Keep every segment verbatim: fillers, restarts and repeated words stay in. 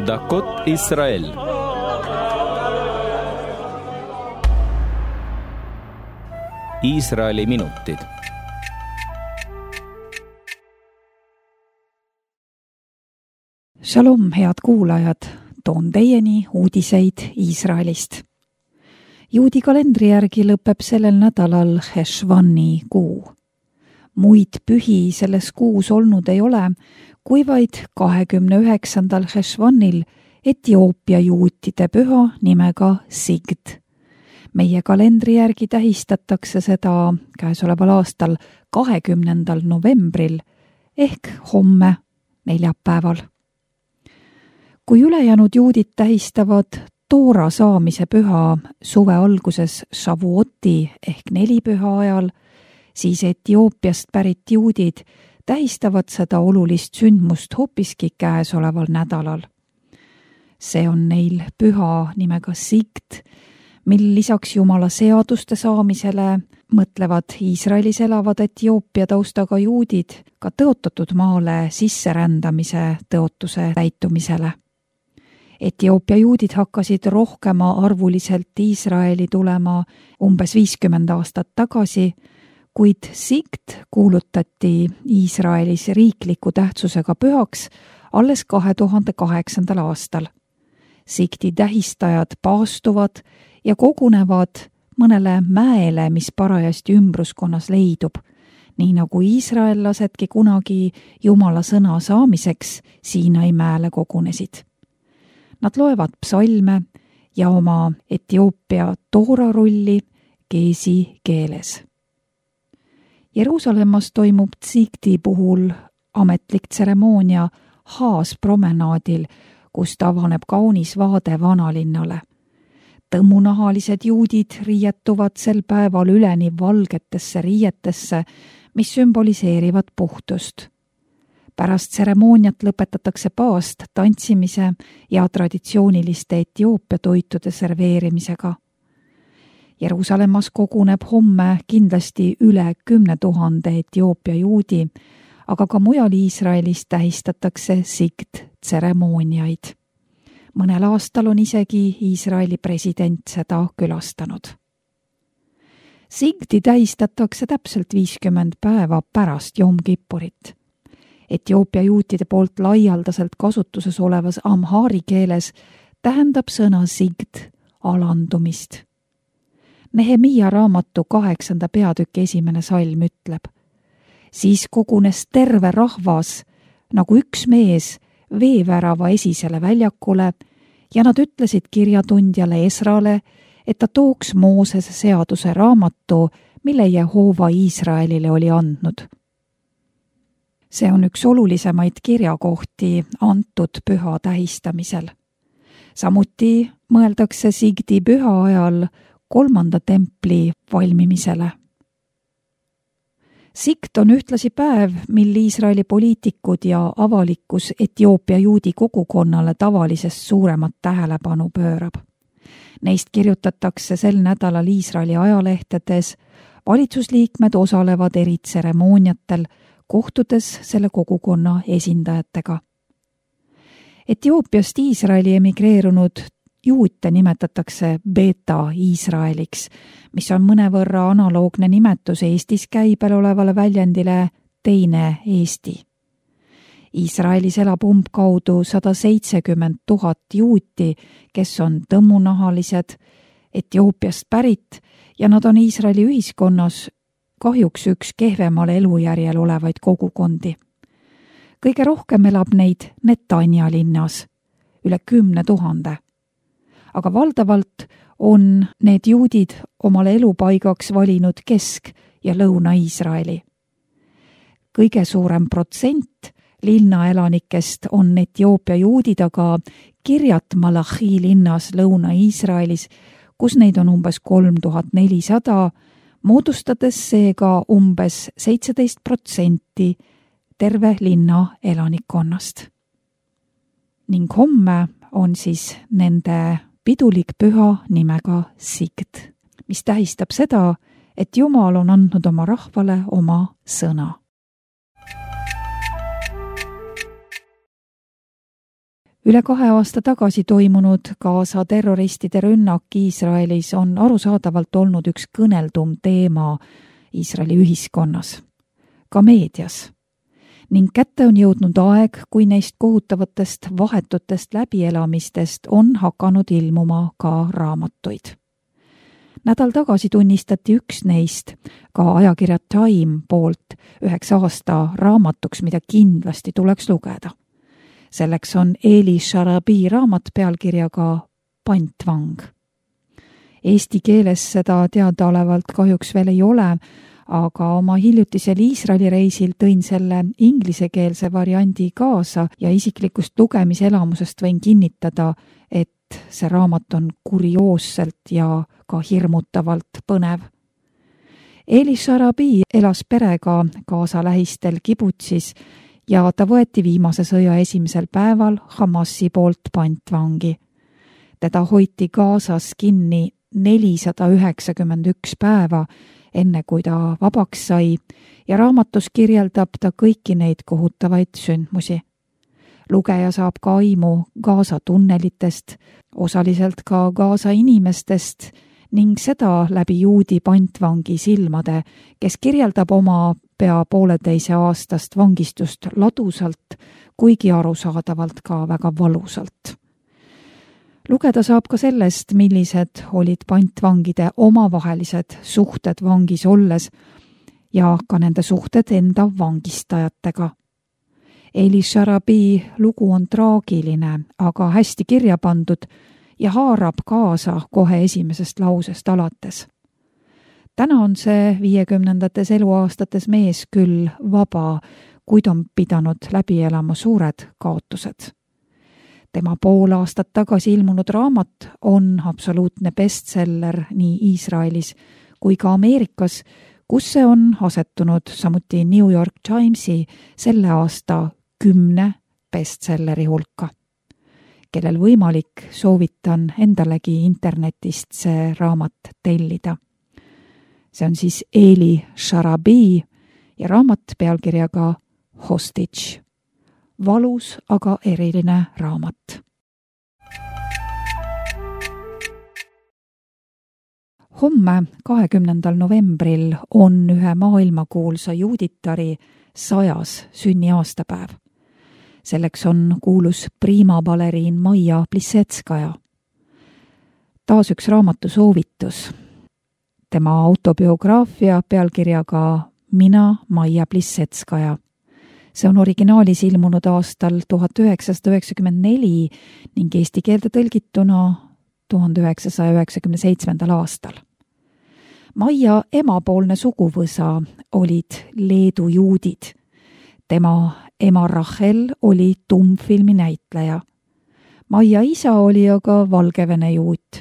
דקות ישראל. Iisraeli minutid. Shalom, head kuulajad, toon teieni uudiseid Iisraelist. Juudi kalendri järgi lõpeb sellel nädalal Heshvani kuu. Muid pühi selles kuus olnud ei ole, kui vaid kahekümne üheksandal Heshvanil Etioopia juutide püha nimega Sigd. Meie kalendri järgi tähistatakse seda käesoleval aastal kahekümnendal novembril ehk homme neljapäeval. Kui ülejäänud juudid tähistavad Toora saamise püha suve alguses Shavuoti ehk nelipüha ajal, siis Etioopiast pärit juudid tähistavad seda olulist sündmust hoopiski käesoleval nädalal. See on neil püha nimega Sigd, mil lisaks Jumala seaduste saamisele mõtlevad Iisraelis elavad Etioopia taustaga juudid ka tõotatud maale sisserändamise tõotuse täitumisele. Etioopia juudid hakkasid rohkema arvuliselt Iisraeli tulema umbes viiskümmend aastat tagasi, kuid Sigd kuulutati Iisraelis riikliku tähtsusega pühaks alles kahe tuhande kaheksandal aastal. Sigdi tähistajad paastuvad ja kogunevad mõnele mäele, mis parajasti ümbruskonnas leidub, nii nagu iisraellasedki kunagi Jumala sõna saamiseks Siinai mäele kogunesid. Nad loevad psalme ja oma Etioopia toorarulli keesi keeles. Jeruusalemmas toimub Sigdi puhul ametlik tseremoonia Haas-promenaadil, kust avaneb kaunis vaade vanalinnale. Tõmmunahalised juudid riietuvad sel päeval üleni valgetesse riietesse, mis sümboliseerivad puhtust. Pärast tseremooniat lõpetatakse paast tantsimise ja traditsiooniliste Etioopia toitude serveerimisega. Jeruusalemmas koguneb homme kindlasti üle kümne tuhande Etioopia juudi, aga ka mujal Iisraelis tähistatakse Sigd tseremooniaid. Mõnel aastal on isegi Iisraeli president seda külastanud. Sigdi tähistatakse täpselt viiskümmend päeva pärast Jom Kippurit. Etioopia juutide poolt laialdaselt kasutuses olevas amhaari keeles tähendab sõna Sigd alandumist. Nehemia raamatu kaheksanda peatüki esimene salm ütleb: siis kogunes terve rahvas nagu üks mees veevärava esisele väljakule ja nad ütlesid kirjatundjale Esrale, et ta tooks Moosese seaduse raamatu, mille Jehoova Iisraelile oli andnud. See on üks olulisemaid kirjakohti antud püha tähistamisel. Samuti mõeldakse Sigdi püha ajal kolmanda templi valmimisele. Sigd on ühtlasi päev, mil Iisraeli poliitikud ja avalikkus Etioopia juudi kogukonnale tavalisest suuremat tähelepanu pöörab. Neist kirjutatakse sel nädalal Iisraeli ajalehtedes, valitsusliikmed osalevad eri tseremooniatel, kohtudes selle kogukonna esindajatega. Etioopiast Iisraeli emigreerunud juute nimetatakse Beta Iisraeliks, mis on mõnevõrra analoogne nimetus Eestis käibel olevale väljendile teine Eesti. Iisraelis elab umbkaudu sada seitsekümmend tuhat juuti, kes on tõmmunahalised, Etioopiast pärit ja nad on Iisraeli ühiskonnas kahjuks üks kehvemal elujärjel olevaid kogukondi. Kõige rohkem elab neid Netanja linnas, üle kümne tuhande. Aga valdavalt on need juudid omale elupaigaks valinud Kesk- ja Lõuna-Iisraeli. Kõige suurem protsent linnaelanikest on Etioopia juudid, aga Kirjat Malachi linnas Lõuna-Iisraelis, kus neid on umbes kolm tuhat nelisada, moodustades seega umbes seitseteist protsenti terve linna elanikkonnast. Ning homme on siis nende pidulik püha nimega Sigd, mis tähistab seda, et Jumal on andnud oma rahvale oma sõna. üle kahe aasta tagasi toimunud Gaza terroristide rünnak Iisraelis on arusaadavalt olnud üks kõneldum teema Iisraeli ühiskonnas, ka meedias. Ning kätte on jõudnud aeg, kui neist kohutavatest vahetutest läbielamistest on hakanud ilmuma ka raamatuid. Nädal tagasi tunnistati üks neist ka ajakirja Time poolt üheks aasta raamatuks, mida kindlasti tuleks lugeda. Selleks on Eli Sharabi raamat pealkirjaga Pantvang. Eesti keeles seda teadaolevalt kahjuks veel ei ole, aga oma hiljutisel Iisraeli reisil tõin selle inglisekeelse variandi kaasa ja isiklikust lugemiselamusest võin kinnitada, et see raamat on kurioosselt ja ka hirmutavalt põnev. Eli Sharabi elas perega Gaza lähistel kibutsis ja ta võeti viimase sõja esimesel päeval Hamasi poolt pantvangi. Teda hoiti Gazas kinni nelisada üheksakümmend üks päeva, enne kui ta vabaks sai ja raamatus kirjeldab ta kõiki neid kohutavaid sündmusi. Lugeja saab ka aimu Gaza tunnelitest, osaliselt ka Gaza inimestest ning seda läbi juudi pantvangi silmade, kes kirjeldab oma pea pooleteise aastast vangistust ladusalt, kuigi arusaadavalt ka väga valusalt. Lugeda saab ka sellest, millised olid pantvangide omavahelised suhted vangis olles ja ka nende suhted enda vangistajatega. Eli Sharabi lugu on traagiline, aga hästi kirja pandud ja haarab kaasa kohe esimesest lausest alates. Täna on see viiekümnendates eluaastates mees küll vaba, kuid on pidanud läbi elama suured kaotused. Tema pool aastat tagasi ilmunud raamat on absoluutne bestseller nii Iisraelis kui ka Ameerikas, kus see on asetunud samuti New York Timesi selle aasta kümne bestselleri hulka. Kellel võimalik, soovitan endalegi internetist see raamat tellida. See on siis Eli Sharabi ja raamat pealkirjaga Hostage. Valus, aga eriline raamat. Homme, kahekümnendal novembril on ühe maailmakuulsa juuditari sajas sünniaastapäev. Selleks on kuulus priimabaleriin Maia Plisetskaja. Taas üks raamatu soovitus. Tema autobiograafia pealkirjaga Mina Maia Plisetskaja. See on originaalis ilmunud aastal tuhat üheksasada üheksakümmend neli ning eesti keelde tõlgituna tuhande üheksasaja üheksakümne seitsmendal aastal. Maia emapoolne suguvõsa olid Leedu juudid. Tema ema Rachel oli tummfilmi näitleja. Maia isa oli aga Valgevene juut.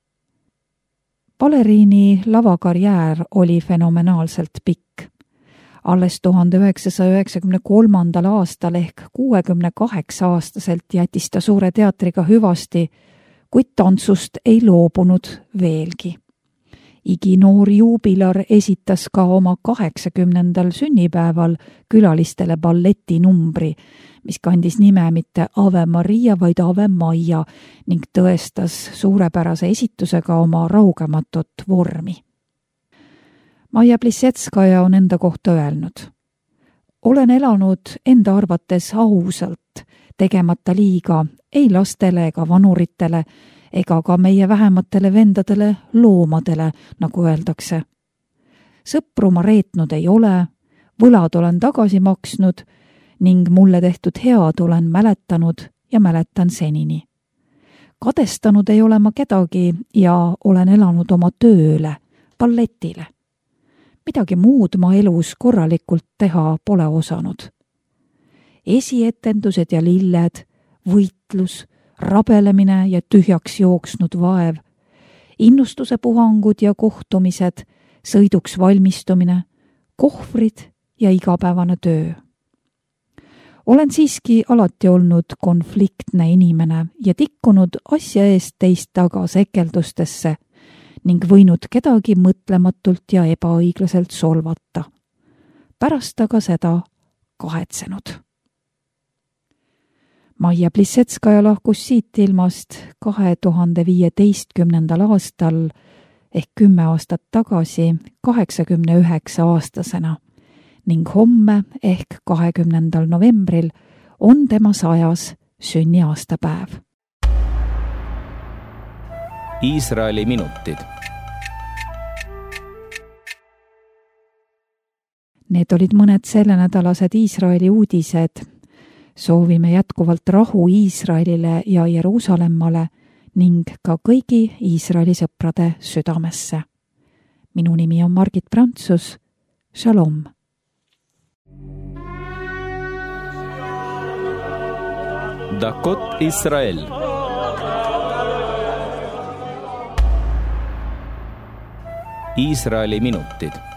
Baleriini lavakarjäär oli fenomenaalselt pikk. Alles tuhande üheksasaja üheksakümne kolmandal aastal ehk kuuekümne kaheksa aastaselt jättis ta Suure teatriga hüvasti, kuid tantsust ei loobunud veelgi. Iginoor juubilar esitas ka oma kaheksakümnendal sünnipäeval külalistele balletinumbri, mis kandis nime mitte Ave Maria, vaid Ave Maia ning tõestas suurepärase esitusega oma raugematut vormi. Maia Plisetskaja on enda kohta öelnud. Olen elanud enda arvates ausalt, tegemata liiga ei lastele ega vanuritele, ega ka meie vähematele vendadele loomadele, nagu öeldakse. Sõpru ma reetnud ei ole, võlad olen tagasi maksnud ning mulle tehtud head olen mäletanud ja mäletan senini. Kadestanud ei ole ma kedagi ja olen elanud oma tööle, balletile. Midagi muud ma elus korralikult teha pole osanud. Esietendused ja lilled, võitlus, rabelemine ja tühjaks jooksnud vaev, innustuse puhangud ja kohtumised, sõiduks valmistumine, kohvrid ja igapäevane töö. Olen siiski alati olnud konfliktne inimene ja tikkunud asja eest teist taga sekeldustesse ning võinud kedagi mõtlematult ja ebaõiglaselt solvata. Pärast aga seda kahetsenud. Maia Plisetskaja lahkus siit ilmast kahe tuhande viieteistkümnendal aastal ehk kümme aastat tagasi kaheksakümne üheksa aastasena ning homme ehk kahekümnendal novembril on tema sajas sünniaastapäev. Iisraeli minutid. Need olid mõned sellenädalased Iisraeli uudised. Soovime jätkuvalt rahu Iisraelile ja Jeruusalemmale ning ka kõigi Iisraeli sõprade südamesse. Minu nimi on Margit Prantsus. Shalom! Dakot Israel. Iisraeli minutid.